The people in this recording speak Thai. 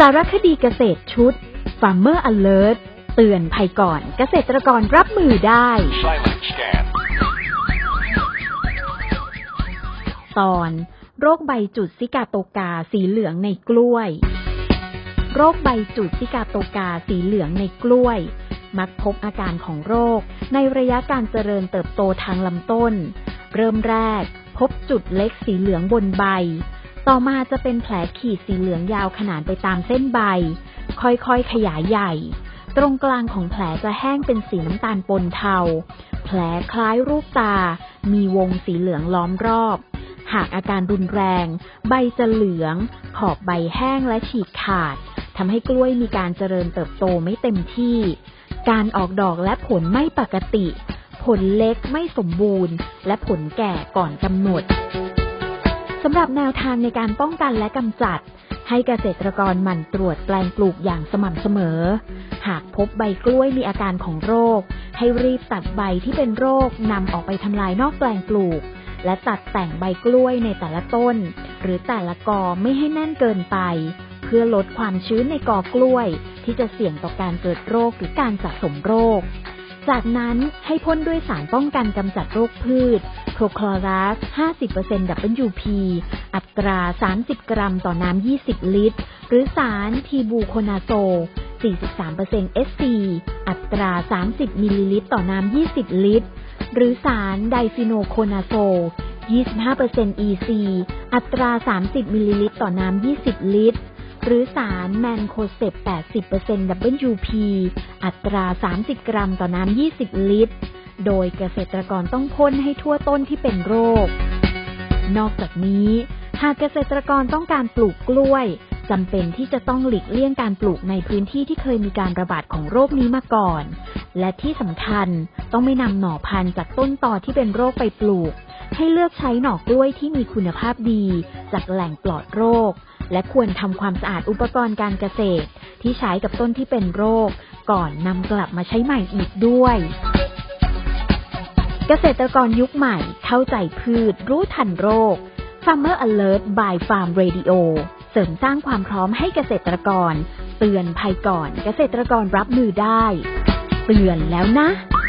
ารคดีเกษตรชุด Farmer Alert เตือนภัยก่อนเกษตรกรรับมือได้ตอนโรคใบจุดซิกาโตกาสีเหลืองในกล้วยโรคใบจุดซิกาโตกาสีเหลืองในกล้วยมักพบอาการของโรคในระยะการเจริญเติบโตทางลำต้นเริ่มแรกพบจุดเล็กสีเหลืองบนใบต่อมาจะเป็นแผลขีดสีเหลืองยาวขนานไปตามเส้นใบค่อยๆขยายใหญ่ตรงกลางของแผลจะแห้งเป็นสีน้ำตาลปนเทาแผลคล้ายรูปตามีวงสีเหลืองล้อมรอบหากอาการรุนแรงใบจะเหลืองขอบใบแห้งและฉีกขาดทำให้กล้วยมีการเจริญเติบโตไม่เต็มที่การออกดอกและผลไม่ปกติผลเล็กไม่สมบูรณ์และผลแก่ก่อนกำหนดสำหรับแนวทางในการป้องกันและกำจัดให้เกษตรกรหมั่นตรวจแปลงปลูกอย่างสม่ำเสมอหากพบใบกล้วยมีอาการของโรคให้รีบตัดใบที่เป็นโรคนำออกไปทำลายนอกแปลงปลูกและตัดแต่งใบกล้วยในแต่ละต้นหรือแต่ละกอไม่ให้แน่นเกินไปเพื่อลดความชื้นในกอกล้วยที่จะเสี่ยงต่อการเกิดโรคหรือการสะสมโรคจากนั้นให้พ่นด้วยสารป้องกันกำจัดโรคพืชโพรคลอรัส 50% WP อัตรา 30 กรัมต่อน้ำ 20 ลิตรหรือสารทีบูโคนาโซล 43% SC อัตรา 30 มิลลิลิตรต่อน้ำ 20 ลิตรหรือสารไดฟิโนโคนาโซล 25% EC อัตรา 30 มิลลิลิตรต่อน้ำ 20 ลิตรหรือสารแมนโคเซป 80% WP อัตรา 30 กรัมต่อน้ำ 20 ลิตรโดยเกษตรกรต้องพ่นให้ทั่วต้นที่เป็นโรคนอกจากนี้หากเกษตรกรต้องการปลูกกล้วยจำเป็นที่จะต้องหลีกเลี่ยงการปลูกในพื้นที่ที่เคยมีการระบาดของโรคนี้มาก่อนและที่สำคัญต้องไม่นำหน่อพันธุ์จากต้นตอที่เป็นโรคไปปลูกให้เลือกใช้หน่อกล้วยที่มีคุณภาพดีจากแหล่งปลอดโรคและควรทำความสะอาดอุปกรณ์การเกษตรที่ใช้กับต้นที่เป็นโรคก่อนนำกลับมาใช้ใหม่อีกด้วยเกษตรกรยุคใหม่เข้าใจพืชรู้ทันโรค Farmer Alert by Farm Radio เสริมสร้างความพร้อมให้เกษตรกรเตือนภัยก่อนเกษตรกรรับมือได้เตือนแล้วนะ